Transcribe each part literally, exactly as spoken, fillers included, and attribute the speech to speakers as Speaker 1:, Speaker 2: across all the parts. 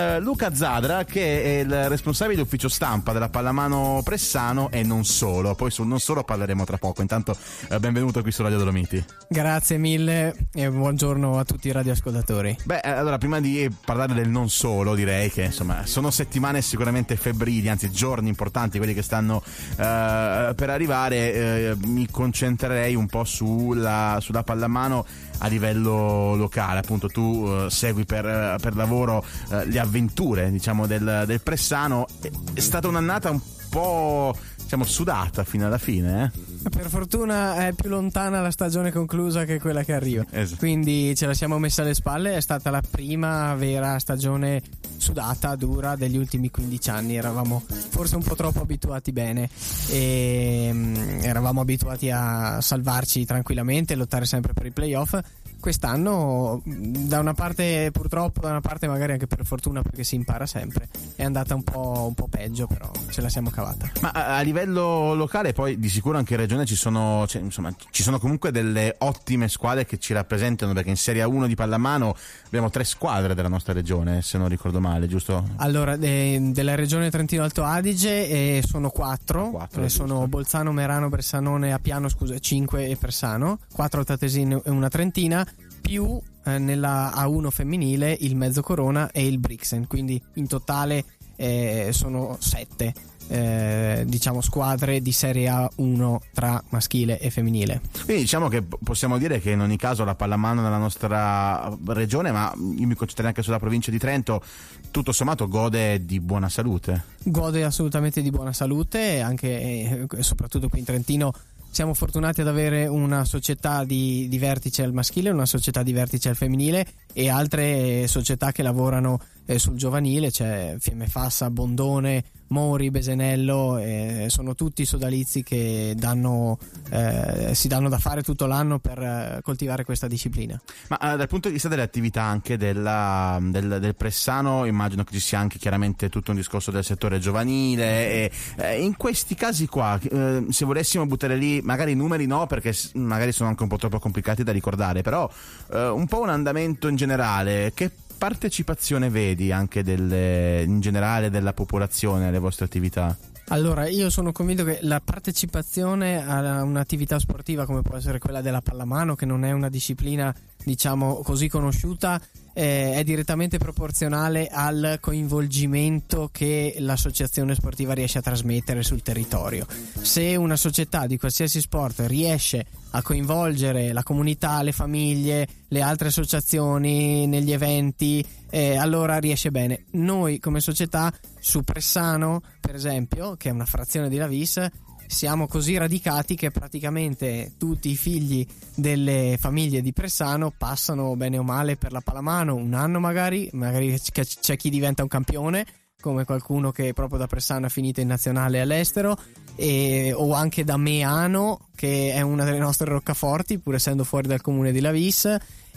Speaker 1: Luca Zadra, che è il responsabile ufficio stampa della Pallamano Pressano e non solo. Poi sul non solo parleremo tra poco. Intanto eh, benvenuto qui su Radio Dolomiti.
Speaker 2: Grazie mille e buongiorno a tutti i radioascoltatori.
Speaker 1: Beh, allora prima di parlare del non solo, direi che insomma sono settimane sicuramente febbrili, anzi giorni importanti, quelli che stanno eh, per arrivare. Eh, mi concentrerei un po' sulla, sulla pallamano a livello locale. Appunto tu uh, segui per, per lavoro uh, le avventure, diciamo, del, del Pressano. È stata un'annata un po', diciamo, sudata fino alla fine, eh?
Speaker 2: Per fortuna è più lontana la stagione conclusa che quella che arriva,
Speaker 1: esatto.
Speaker 2: Quindi ce la siamo messa alle spalle. È stata la prima vera stagione sudata, dura degli ultimi quindici anni. Eravamo forse un po' troppo abituati bene e um, eravamo abituati a salvarci tranquillamente e lottare sempre per i playoff. Quest'anno, da una parte purtroppo, da una parte magari anche per fortuna, perché si impara sempre, è andata un po', un po' peggio, però ce la siamo cavata.
Speaker 1: Ma a, a livello locale poi di sicuro anche in regione ci sono, cioè, insomma, ci sono comunque delle ottime squadre che ci rappresentano, perché in Serie A uno di pallamano abbiamo tre squadre della nostra regione, se non ricordo male, giusto?
Speaker 2: Allora, de, della regione Trentino Alto Adige eh, sono quattro,
Speaker 1: quattro
Speaker 2: eh, sono Bolzano, Merano, Bressanone, Appiano, scusa, cinque e Persano, quattro altoatesini e una trentina, più eh, nella A uno femminile il Mezzocorona e il Brixen, quindi in totale eh, sono sette eh, diciamo squadre di Serie A uno tra maschile e femminile.
Speaker 1: Quindi diciamo che possiamo dire che in ogni caso la pallamano nella nostra regione, ma io mi concentrerei anche sulla provincia di Trento, tutto sommato gode di buona salute.
Speaker 2: Gode assolutamente di buona salute, anche e soprattutto qui in Trentino siamo fortunati ad avere una società di, di vertice al maschile, una società di vertice al femminile e altre società che lavorano eh, sul giovanile. C'è Fiemme Fassa, Bondone, Mori, Besenello, eh, sono tutti sodalizi che danno, eh, si danno da fare tutto l'anno per eh, coltivare questa disciplina.
Speaker 1: Ma eh, dal punto di vista delle attività anche della, del, del Pressano, immagino che ci sia anche chiaramente tutto un discorso del settore giovanile e eh, in questi casi qua, eh, se volessimo buttare lì magari i numeri, no, perché magari sono anche un po' troppo complicati da ricordare, però eh, un po' un andamento in generale, che partecipazione vedi anche delle, in generale della popolazione alle vostre attività?
Speaker 2: Allora, io sono convinto che la partecipazione a un'attività sportiva come può essere quella della pallamano, che non è una disciplina diciamo così conosciuta, eh, è direttamente proporzionale al coinvolgimento che l'associazione sportiva riesce a trasmettere sul territorio. Se una società di qualsiasi sport riesce a coinvolgere la comunità, le famiglie, le altre associazioni negli eventi, eh, allora riesce bene. Noi come società su Pressano, per esempio, che è una frazione di Lavis, siamo così radicati che praticamente tutti i figli delle famiglie di Pressano passano bene o male per la pallamano un anno, magari magari c'è chi diventa un campione, come qualcuno che proprio da Pressano ha finito in nazionale all'estero, e, o anche da Meano, che è una delle nostre roccaforti pur essendo fuori dal comune di Lavis,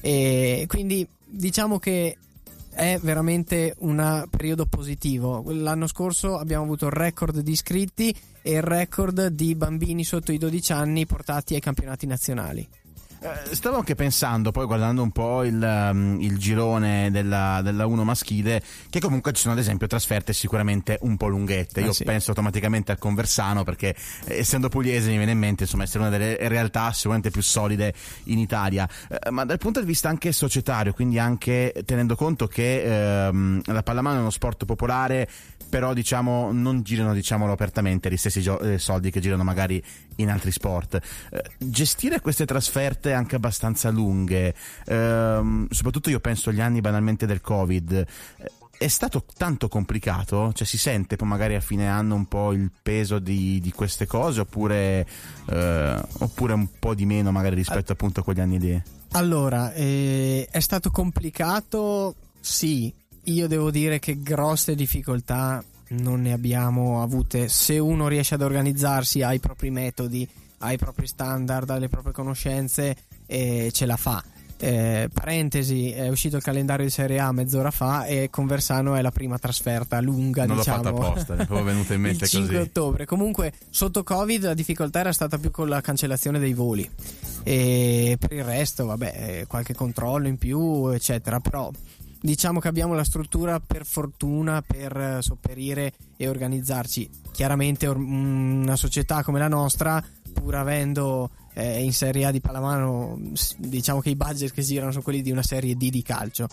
Speaker 2: e quindi diciamo che è veramente un periodo positivo. L'anno scorso abbiamo avuto il record di iscritti e il record di bambini sotto i dodici anni portati ai campionati nazionali.
Speaker 1: Stavo anche pensando, poi guardando un po' il, um, il girone della, della uno maschile, che comunque ci sono ad esempio trasferte sicuramente un po' lunghette. Io
Speaker 2: eh sì.
Speaker 1: penso automaticamente al Conversano, perché eh, essendo pugliese mi viene in mente insomma essere una delle realtà sicuramente più solide in Italia, eh, ma dal punto di vista anche societario, quindi anche tenendo conto che ehm, la pallamano è uno sport popolare, però diciamo non girano, diciamolo apertamente, gli stessi gio- eh, soldi che girano magari in altri sport. Eh, gestire queste trasferte anche abbastanza lunghe, ehm, soprattutto io penso agli anni banalmente del Covid, eh, è stato tanto complicato? Cioè si sente poi magari a fine anno un po' il peso di, di queste cose, oppure eh, oppure un po' di meno magari rispetto appunto a quegli anni lì?
Speaker 2: Allora, eh, è stato complicato, sì. Io devo dire che grosse difficoltà non ne abbiamo avute. Se uno riesce ad organizzarsi, ha i propri metodi, ha i propri standard, ha le proprie conoscenze, e ce la fa. Eh, parentesi, è uscito il calendario di Serie A mezz'ora fa e Conversano è la prima trasferta lunga,
Speaker 1: non
Speaker 2: diciamo.
Speaker 1: l'ho fatta apposta, mi è proprio venuta in mente
Speaker 2: il cinque
Speaker 1: così.
Speaker 2: ottobre. Comunque sotto Covid la difficoltà era stata più con la cancellazione dei voli, e per il resto vabbè, qualche controllo in più eccetera, però diciamo che abbiamo la struttura per fortuna per sopperire e organizzarci. Chiaramente una società come la nostra, pur avendo eh, in Serie A di pallamano, diciamo che i budget che girano sono quelli di una Serie D di calcio,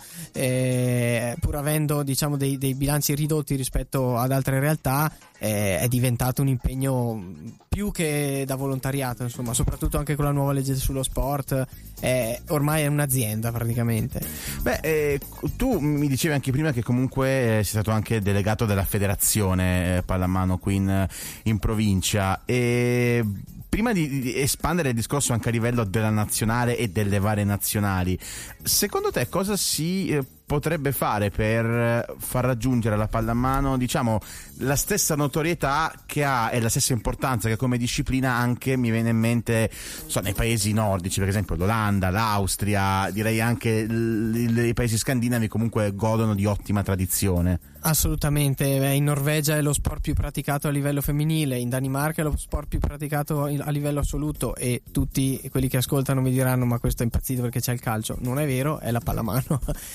Speaker 2: eh, pur avendo diciamo dei, dei bilanci ridotti rispetto ad altre realtà, eh, è diventato un impegno più che da volontariato, insomma, soprattutto anche con la nuova legge sullo sport, eh, ormai è un'azienda praticamente.
Speaker 1: Beh, eh, tu mi dicevi anche prima che comunque eh, sei stato anche delegato della federazione eh, pallamano qui in, in provincia, e prima di, di espandere il discorso anche a livello della nazionale e delle varie nazionali, secondo te cosa si eh, potrebbe fare per far raggiungere alla pallamano, diciamo, la stessa notorietà che ha e la stessa importanza che come disciplina anche, mi viene in mente, so, nei paesi nordici, per esempio l'Olanda, l'Austria, direi anche l- l- i paesi scandinavi comunque godono di ottima tradizione.
Speaker 2: Assolutamente, in Norvegia è lo sport più praticato a livello femminile, in Danimarca è lo sport più praticato a livello assoluto, e tutti quelli che ascoltano mi diranno ma questo è impazzito perché c'è il calcio. Non è vero, è la pallamano.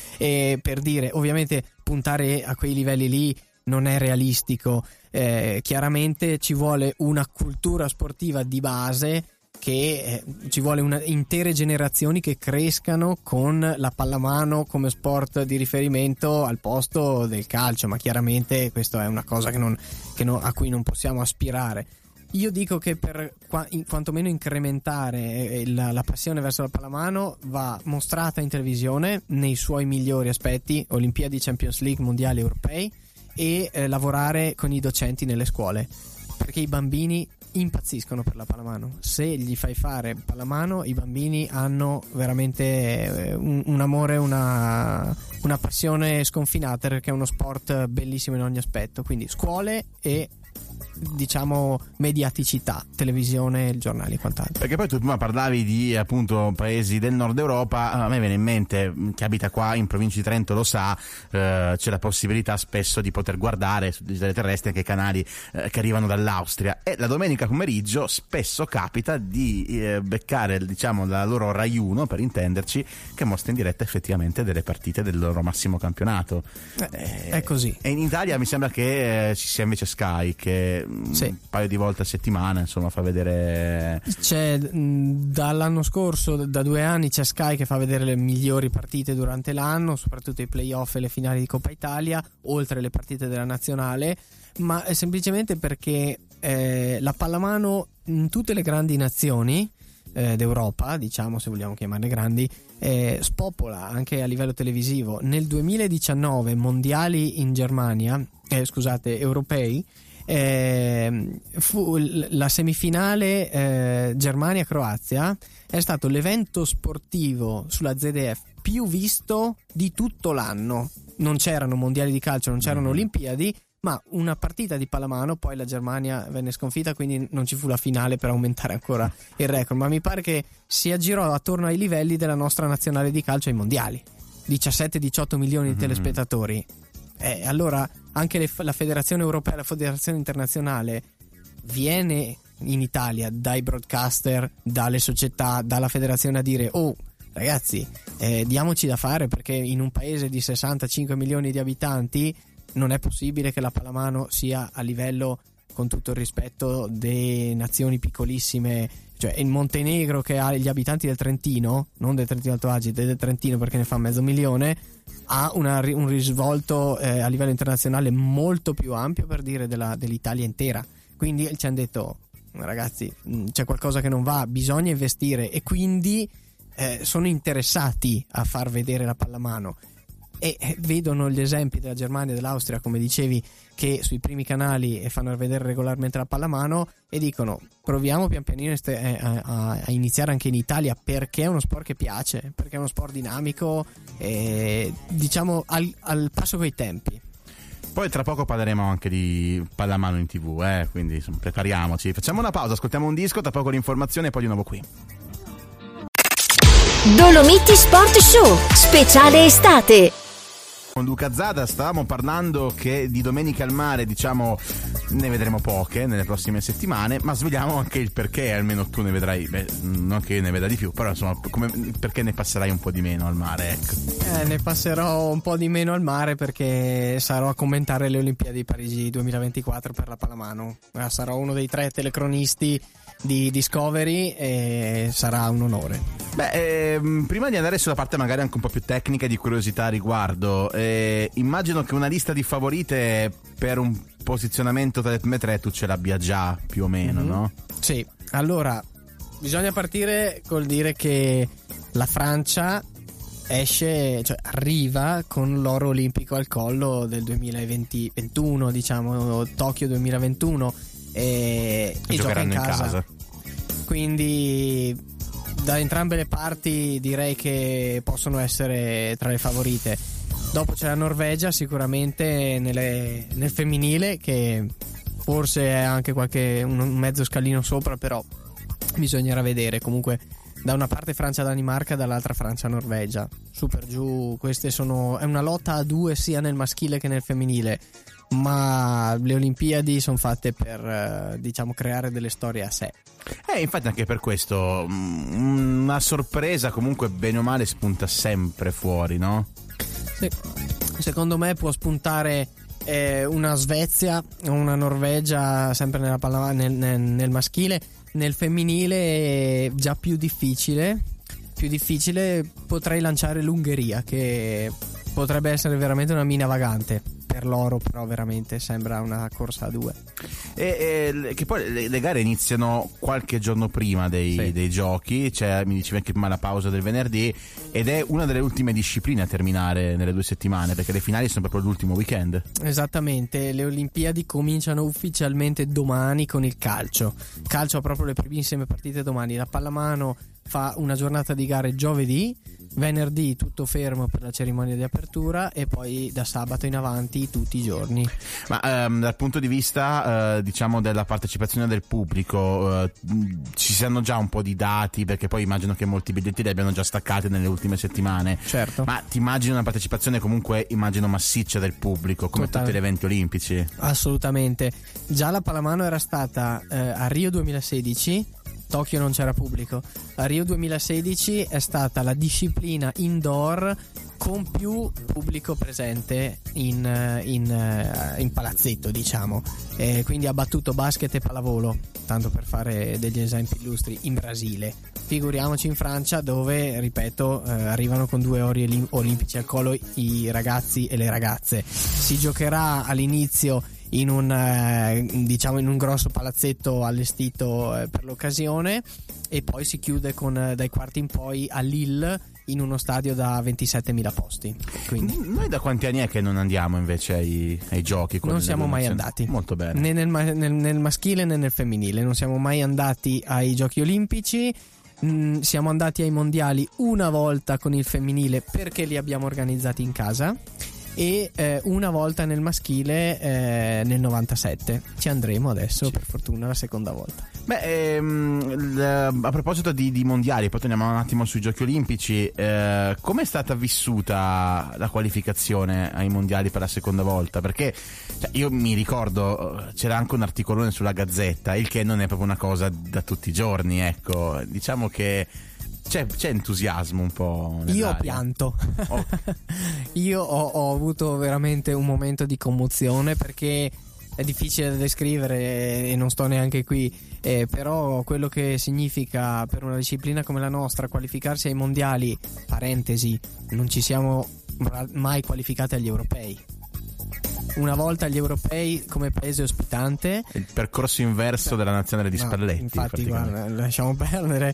Speaker 2: E per dire, ovviamente puntare a quei livelli lì non è realistico, eh, chiaramente ci vuole una cultura sportiva di base, che eh, ci vuole una, intere generazioni che crescano con la pallamano come sport di riferimento al posto del calcio, ma chiaramente questa è una cosa che non, che no, a cui non possiamo aspirare. Io dico che per qua, in, quantomeno incrementare la, la passione verso la pallamano va mostrata in televisione nei suoi migliori aspetti, Olimpiadi, Champions League, mondiali, europei, e eh, lavorare con i docenti nelle scuole, perché i bambini impazziscono per la pallamano. Se gli fai fare pallamano, i bambini hanno veramente un, un amore, una, una passione sconfinata, perché è uno sport bellissimo in ogni aspetto. Quindi scuole e diciamo mediaticità, televisione, giornali e quant'altro.
Speaker 1: Perché poi tu prima parlavi di appunto paesi del nord Europa, a me viene in mente, chi abita qua in provincia di Trento lo sa, eh, c'è la possibilità spesso di poter guardare su digitale terrestre anche canali eh, che arrivano dall'Austria, e la domenica pomeriggio spesso capita di eh, beccare diciamo la loro Rai uno, per intenderci, che mostra in diretta effettivamente delle partite del loro massimo campionato.
Speaker 2: Eh, è così.
Speaker 1: E in Italia mi sembra che eh, ci sia invece Sky, che
Speaker 2: sì,
Speaker 1: un paio di volte a settimana insomma fa vedere.
Speaker 2: C'è mh, dall'anno scorso, da due anni c'è Sky che fa vedere le migliori partite durante l'anno, soprattutto i playoff e le finali di Coppa Italia, oltre le partite della nazionale, ma è semplicemente perché eh, la pallamano in tutte le grandi nazioni eh, d'Europa, diciamo, se vogliamo chiamarle grandi, eh, spopola anche a livello televisivo. Nel duemiladiciannove mondiali in Germania, eh, scusate, europei, Eh, fu la semifinale eh, Germania-Croazia, è stato l'evento sportivo sulla Z D F più visto di tutto l'anno. Non c'erano mondiali di calcio, non c'erano Olimpiadi, ma una partita di pallamano. Poi la Germania venne sconfitta, quindi non ci fu la finale per aumentare ancora il record, ma mi pare che si aggirò attorno ai livelli della nostra nazionale di calcio ai mondiali, diciassette diciotto milioni di telespettatori. Eh, allora anche le, la federazione europea, la federazione internazionale viene in Italia dai broadcaster, dalle società, dalla federazione a dire: oh ragazzi, eh, diamoci da fare, perché in un paese di sessantacinque milioni di abitanti non è possibile che la pallamano sia a livello, con tutto il rispetto, delle nazioni piccolissime. Cioè il Montenegro, che ha gli abitanti del Trentino, non del Trentino Alto Adige, del Trentino, perché ne fa mezzo milione, ha una, un risvolto eh, a livello internazionale molto più ampio, per dire, della, dell'Italia intera. Quindi ci hanno detto: ragazzi, c'è qualcosa che non va, bisogna investire, e quindi eh, sono interessati a far vedere la pallamano. E eh, vedono gli esempi della Germania e dell'Austria, come dicevi, che sui primi canali e fanno vedere regolarmente la pallamano, e dicono: proviamo pian pianino a, a, a iniziare anche in Italia, perché è uno sport che piace, perché è uno sport dinamico e diciamo al, al passo coi tempi.
Speaker 1: Poi tra poco parleremo anche di pallamano in tv, eh? Quindi insomma, prepariamoci. Facciamo una pausa, ascoltiamo un disco, tra poco l'informazione e poi di nuovo qui.
Speaker 3: Dolomiti Sport Show, speciale estate.
Speaker 1: Con Luca Zada stavamo parlando che di domeniche al mare, diciamo, ne vedremo poche nelle prossime settimane, ma svegliamo anche il perché, almeno tu ne vedrai, beh, non che io ne veda di più, però insomma, come, perché ne passerai un po' di meno al mare, ecco.
Speaker 2: Eh, ne passerò un po' di meno al mare perché sarò a commentare le Olimpiadi di Parigi duemilaventiquattro per la pallamano. Eh, sarò uno dei tre telecronisti di Discovery e sarà un onore.
Speaker 1: Beh, ehm, prima di andare sulla parte magari anche un po' più tecnica e di curiosità a riguardo, eh, immagino che una lista di favorite per un posizionamento tra le prime tre tu ce l'abbia già più o meno, mm-hmm. no?
Speaker 2: Sì, allora bisogna partire col dire che la Francia esce, cioè arriva con l'oro olimpico al collo del duemilaventuno, diciamo Tokyo duemilaventuno, e, e gioca in casa. in casa quindi da entrambe le parti direi che possono essere tra le favorite. Dopo c'è la Norvegia sicuramente nelle, nel femminile, che forse è anche qualche un mezzo scalino sopra, però bisognerà vedere. Comunque da una parte Francia-Danimarca, dall'altra Francia-Norvegia, su per giù. Queste sono, è una lotta a due sia nel maschile che nel femminile, ma le Olimpiadi sono fatte per, diciamo, creare delle storie a sé.
Speaker 1: Eh, infatti anche per questo una sorpresa comunque bene o male spunta sempre fuori, no?
Speaker 2: Sì. Secondo me può spuntare eh, una Svezia o una Norvegia sempre nella palla, nel, nel, nel maschile. Nel femminile è già più difficile. Più difficile potrei lanciare l'Ungheria, che potrebbe essere veramente una mina vagante per l'oro, però veramente sembra una corsa a due.
Speaker 1: E, e che poi le, le gare iniziano qualche giorno prima dei, sì. dei giochi, cioè mi dicevi anche prima la pausa del venerdì, ed è una delle ultime discipline a terminare nelle due settimane, perché le finali sono proprio l'ultimo weekend. Esattamente,
Speaker 2: le Olimpiadi cominciano ufficialmente domani con il calcio. Calcio ha proprio le primissime partite domani. La pallamano fa una giornata di gare giovedì, venerdì tutto fermo per la cerimonia di apertura e poi da sabato in avanti tutti i giorni.
Speaker 1: Ma ehm, dal punto di vista eh, diciamo della partecipazione del pubblico, eh, ci siano già un po' di dati, perché poi immagino che molti biglietti li abbiano già staccati nelle ultime settimane.
Speaker 2: Certo.
Speaker 1: Ma ti immagini una partecipazione comunque immagino massiccia del pubblico come Total. tutti gli eventi olimpici?
Speaker 2: Assolutamente. Già la pallamano era stata eh, a Rio duemilasedici, Tokyo non c'era pubblico. A Rio duemilasedici è stata la disciplina indoor con più pubblico presente in, in, in palazzetto, diciamo, e quindi ha battuto basket e pallavolo, tanto per fare degli esempi illustri, in Brasile. Figuriamoci in Francia, dove, ripeto, eh, arrivano con due ori olimpici al collo i ragazzi e le ragazze. Si giocherà all'inizio in un eh, diciamo in un grosso palazzetto allestito eh, per l'occasione, e poi si chiude con eh, dai quarti in poi a Lille in uno stadio da ventisettemila posti. Quindi
Speaker 1: noi da quanti anni è che non andiamo invece ai, ai giochi?
Speaker 2: Non siamo mai andati.
Speaker 1: Molto bene.
Speaker 2: Né nel, nel, nel maschile né nel femminile non siamo mai andati ai giochi olimpici. Mm, siamo andati ai mondiali una volta con il femminile perché li abbiamo organizzati in casa, e eh, una volta nel maschile eh, nel novantasette. Ci andremo adesso, sì. Per fortuna la seconda volta.
Speaker 1: Beh, ehm, l- a proposito di, di mondiali, poi torniamo un attimo sui giochi olimpici. Eh, come è stata vissuta la qualificazione ai mondiali per la seconda volta? Perché cioè, io mi ricordo c'era anche un articolone sulla Gazzetta, il che non è proprio una cosa da tutti i giorni, ecco. Diciamo che C'è, c'è entusiasmo un po' nell'aria.
Speaker 2: Io ho pianto.
Speaker 1: Oh.
Speaker 2: Io ho, ho avuto veramente un momento di commozione, perché è difficile da descrivere e non sto neanche qui, eh, però quello che significa per una disciplina come la nostra qualificarsi ai mondiali, parentesi, non ci siamo mai qualificati agli europei. Una volta agli europei come paese ospitante.
Speaker 1: Il percorso inverso della nazionale di Spalletti.
Speaker 2: No, infatti, guarda, lasciamo perdere.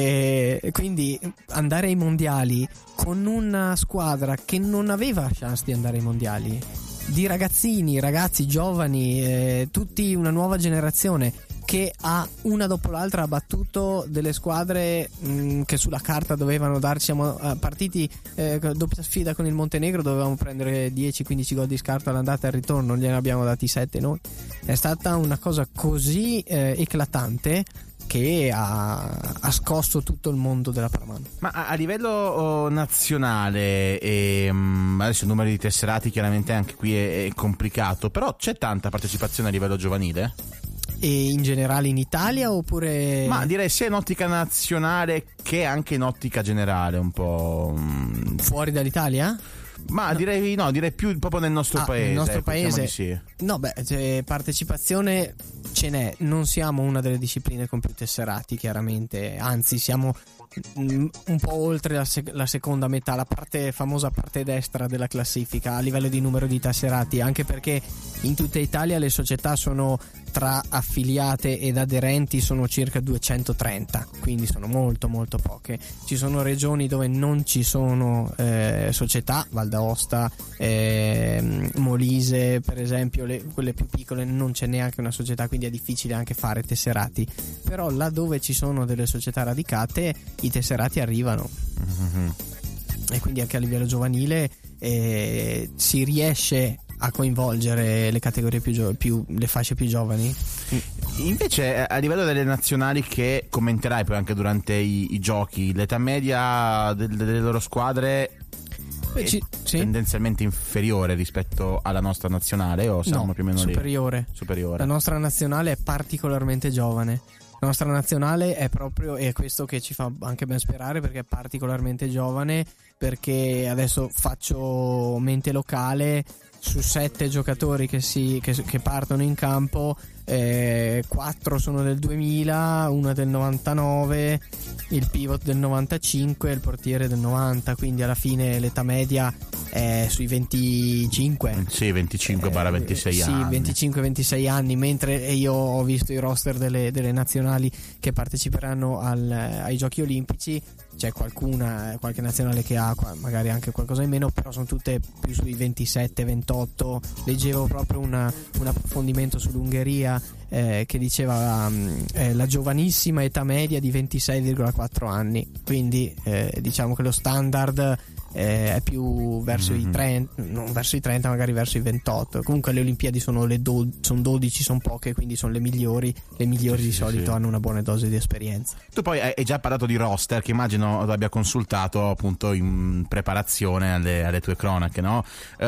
Speaker 2: E quindi andare ai mondiali con una squadra che non aveva chance di andare ai mondiali, di ragazzini, ragazzi giovani, eh, tutti una nuova generazione, che ha una dopo l'altra ha battuto delle squadre mh, che sulla carta dovevano darci. Siamo uh, partiti eh, doppia sfida con il Montenegro, dovevamo prendere dieci quindici gol di scarto all'andata e al ritorno, non gliene abbiamo dati sette noi. È stata una cosa così eh, eclatante che ha, ha scosso tutto il mondo della pallamano.
Speaker 1: Ma a, a livello oh, nazionale, e, um, adesso il numero di tesserati chiaramente anche qui è, è complicato, però c'è tanta partecipazione a livello giovanile?
Speaker 2: E in generale in Italia oppure?
Speaker 1: Ma direi sia in ottica nazionale che anche in ottica generale, un po'. um,
Speaker 2: Fuori dall'Italia?
Speaker 1: Ma
Speaker 2: No.
Speaker 1: direi no, direi più proprio nel nostro
Speaker 2: Ah,
Speaker 1: paese.
Speaker 2: nel nostro
Speaker 1: ecco, diciamo
Speaker 2: paese?
Speaker 1: di sì.
Speaker 2: No, beh, cioè, partecipazione ce n'è, non siamo una delle discipline con più tesserati, chiaramente, anzi siamo mm, un po' oltre la, sec- la seconda metà, la parte famosa parte destra della classifica a livello di numero di tesserati, anche perché in tutta Italia le società sono, tra affiliate ed aderenti, sono circa duecentotrenta, quindi sono molto molto poche. Ci sono regioni dove non ci sono eh, società, Val d'Aosta, eh, Molise per esempio, le, quelle più piccole non c'è neanche una società, quindi è difficile anche fare tesserati, però là dove ci sono delle società radicate i tesserati arrivano.
Speaker 1: Mm-hmm.
Speaker 2: E quindi anche a livello giovanile eh, si riesce a coinvolgere le categorie più, gio- più le fasce più giovani.
Speaker 1: Invece a livello delle nazionali che commenterai poi anche durante i, i giochi, l'età media del, delle loro squadre
Speaker 2: Beh,
Speaker 1: è
Speaker 2: ci- sì.
Speaker 1: tendenzialmente inferiore rispetto alla nostra nazionale, o siamo
Speaker 2: No,
Speaker 1: più o meno
Speaker 2: superiore.
Speaker 1: lì? Superiore.
Speaker 2: La nostra nazionale è particolarmente giovane. La nostra nazionale è proprio, e è questo che ci fa anche ben sperare, perché è particolarmente giovane, perché adesso faccio mente locale, su sette giocatori che, si, che, che partono in campo, eh, quattro sono del duemila, uno è del novantanove, il pivot del novantacinque e il portiere del novanta, quindi alla fine l'età media è sui venticinque.
Speaker 1: Sì, venticinque ventisei
Speaker 2: eh,
Speaker 1: anni.
Speaker 2: Sì, venticinque ventisei anni, mentre io ho visto i roster delle, delle nazionali che parteciperanno al, ai giochi olimpici. C'è qualcuna, qualche nazionale che ha magari anche qualcosa in meno, però sono tutte più sui ventisette ventotto. Leggevo proprio una, un approfondimento sull'Ungheria eh, che diceva um, eh, la giovanissima età media di ventisei virgola quattro anni, quindi eh, diciamo che lo standard eh, è più verso mm-hmm. i trenta, non verso i trenta, magari verso i ventotto. Comunque le Olimpiadi sono le do- sono dodici, sono poche, quindi sono le migliori. Le migliori
Speaker 1: sì,
Speaker 2: di
Speaker 1: sì,
Speaker 2: solito
Speaker 1: sì.
Speaker 2: hanno una buona dose di esperienza.
Speaker 1: Tu poi hai già parlato di roster, che immagino tu abbia consultato appunto in preparazione alle, alle tue cronache, no?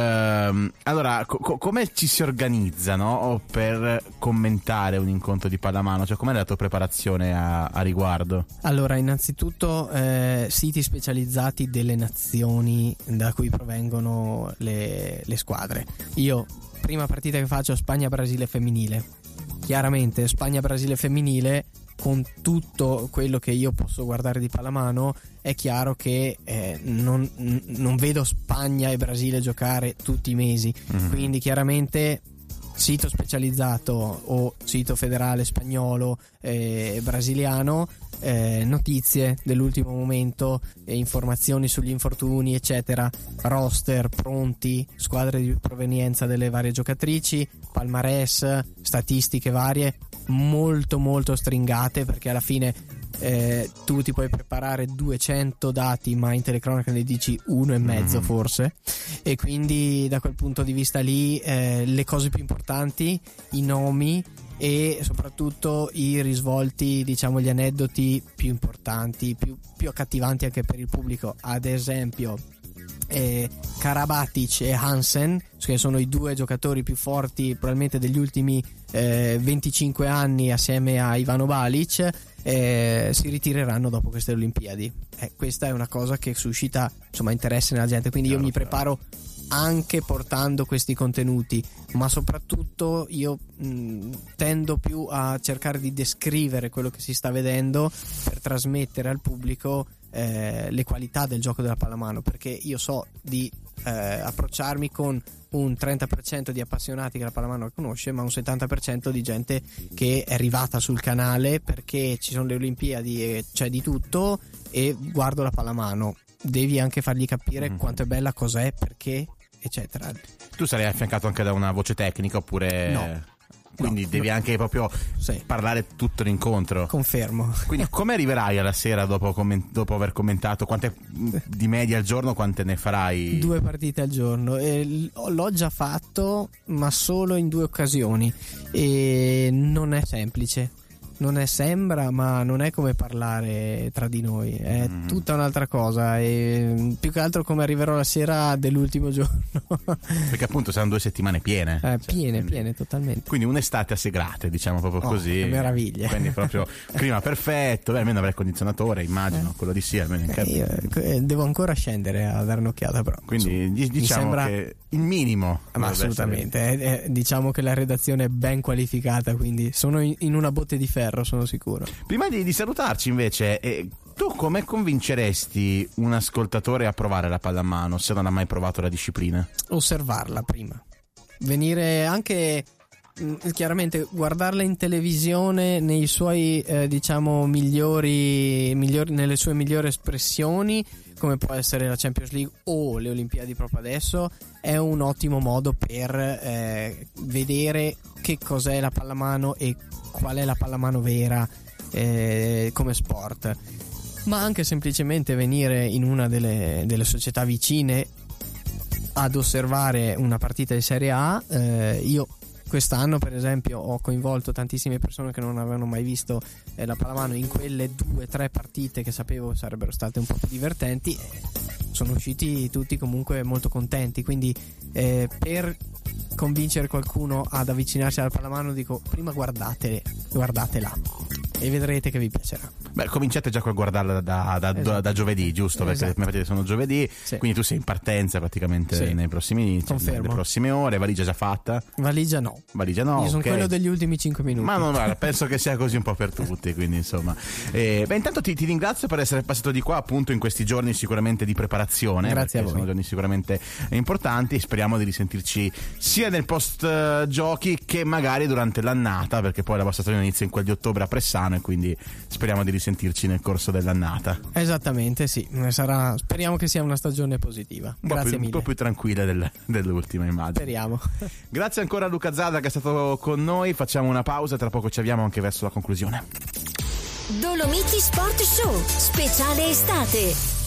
Speaker 1: Ehm, allora, co- come ci si organizza, no? Per commentare un incontro di pallamano? Cioè, com'è la tua preparazione a, a riguardo?
Speaker 2: Allora, innanzitutto eh, siti specializzati delle nazioni da cui provengono le, le squadre. Io, prima partita che faccio, Spagna-Brasile femminile. Chiaramente Spagna-Brasile femminile, con tutto quello che io posso guardare di pallamano, è chiaro che eh, non, non vedo Spagna e Brasile giocare tutti i mesi, mm-hmm. quindi chiaramente sito specializzato o sito federale spagnolo e eh, brasiliano, eh, notizie dell'ultimo momento, eh, informazioni sugli infortuni eccetera, roster pronti, squadre di provenienza delle varie giocatrici, palmarès, statistiche varie molto molto stringate, perché alla fine eh, tu ti puoi preparare duecento dati ma in telecronaca ne dici uno e mezzo mm-hmm. forse, e quindi da quel punto di vista lì eh, le cose più importanti, i nomi e soprattutto i risvolti, diciamo gli aneddoti più importanti, più, più accattivanti anche per il pubblico. Ad esempio eh, Karabatic e Hansen, che sono i due giocatori più forti probabilmente degli ultimi eh, venticinque anni assieme a Ivano Balic, eh, si ritireranno dopo queste Olimpiadi. Eh, questa è una cosa che suscita insomma interesse nella gente, quindi io mi preparo anche portando questi contenuti, ma soprattutto io mh, tendo più a cercare di descrivere quello che si sta vedendo per trasmettere al pubblico eh, le qualità del gioco della pallamano, perché io so di eh, approcciarmi con un trenta per cento di appassionati che la pallamano la conosce, ma un settanta per cento di gente che è arrivata sul canale perché ci sono le Olimpiadi e c'è di tutto e guardo la pallamano. Devi anche fargli capire mm. quanto è bella, cos'è, perché, eccetera.
Speaker 1: Tu sarai affiancato anche da una voce tecnica oppure
Speaker 2: no?
Speaker 1: quindi
Speaker 2: no,
Speaker 1: devi
Speaker 2: no.
Speaker 1: anche proprio
Speaker 2: Sì.
Speaker 1: parlare tutto l'incontro.
Speaker 2: Confermo.
Speaker 1: Quindi come arriverai alla sera dopo, comment- dopo aver commentato? Quante di media al giorno, quante ne farai?
Speaker 2: Due partite al giorno. E l'ho già fatto, ma solo in due occasioni. E non è semplice. Non è sembra, ma non è come parlare tra di noi, è mm. tutta un'altra cosa. E più che altro come arriverò la sera dell'ultimo giorno.
Speaker 1: Perché appunto saranno due settimane piene.
Speaker 2: Eh,
Speaker 1: cioè,
Speaker 2: piene,
Speaker 1: quindi,
Speaker 2: piene, totalmente.
Speaker 1: Quindi un'estate a Segrate, diciamo proprio
Speaker 2: oh,
Speaker 1: così.
Speaker 2: Che meraviglia.
Speaker 1: Quindi proprio clima perfetto. Beh, almeno avrai il condizionatore, immagino, eh. quello di sì. Almeno in
Speaker 2: eh, io, eh, devo ancora scendere a dare un'occhiata, però.
Speaker 1: Quindi
Speaker 2: Su,
Speaker 1: diciamo
Speaker 2: sembra...
Speaker 1: che il minimo.
Speaker 2: Ma assolutamente. Eh, eh, diciamo che la redazione è ben qualificata, quindi sono in, in una botte di ferro, sono sicuro.
Speaker 1: Prima di, di salutarci invece, eh, tu come convinceresti un ascoltatore a provare la pallamano se non ha mai provato la disciplina?
Speaker 2: Osservarla prima, venire anche mh, chiaramente guardarla in televisione nei suoi eh, diciamo migliori, migliori nelle sue migliori espressioni, come può essere la Champions League o le Olimpiadi proprio adesso, è un ottimo modo per eh, vedere che cos'è la pallamano e qual è la pallamano vera eh, come sport. Ma anche semplicemente venire in una delle, delle società vicine ad osservare una partita di Serie A. eh, io quest'anno per esempio ho coinvolto tantissime persone che non avevano mai visto eh, la pallamano in quelle due o tre partite che sapevo sarebbero state un po' più divertenti, e sono usciti tutti comunque molto contenti. Quindi eh, per convincere qualcuno ad avvicinarsi alla pallamano dico prima guardate, guardatela e vedrete che vi piacerà.
Speaker 1: Beh, cominciate già col guardarla da, da,
Speaker 2: esatto.
Speaker 1: da, da giovedì, giusto? Perché
Speaker 2: esatto.
Speaker 1: le partite sono giovedì, sì. Quindi tu sei in partenza praticamente sì. nei prossimi, nelle prossime ore. Valigia già fatta?
Speaker 2: Valigia no.
Speaker 1: Valigia no.
Speaker 2: Io sono
Speaker 1: okay.
Speaker 2: quello degli ultimi cinque minuti.
Speaker 1: Ma non guarda, penso che sia così un po' per tutti, quindi insomma. Eh, beh, intanto ti, ti ringrazio per essere passato di qua appunto in questi giorni sicuramente di preparazione.
Speaker 2: Grazie a voi.
Speaker 1: Sono giorni sicuramente importanti. Speriamo di risentirci sia nel post uh, giochi che magari durante l'annata, perché poi la vostra stagione inizia in quel di ottobre a Pressano e quindi speriamo di risentirci nel corso dell'annata.
Speaker 2: Esattamente, sì. Sarà, speriamo che sia una stagione positiva.
Speaker 1: Un
Speaker 2: Grazie
Speaker 1: po' più,
Speaker 2: mille.
Speaker 1: Un po' più tranquilla del, dell'ultima, immagino.
Speaker 2: Speriamo.
Speaker 1: Grazie ancora a Luca Zadda che è stato con noi. Facciamo una pausa, tra poco ci avviamo anche verso la conclusione.
Speaker 3: Dolomiti Sport Show, speciale estate.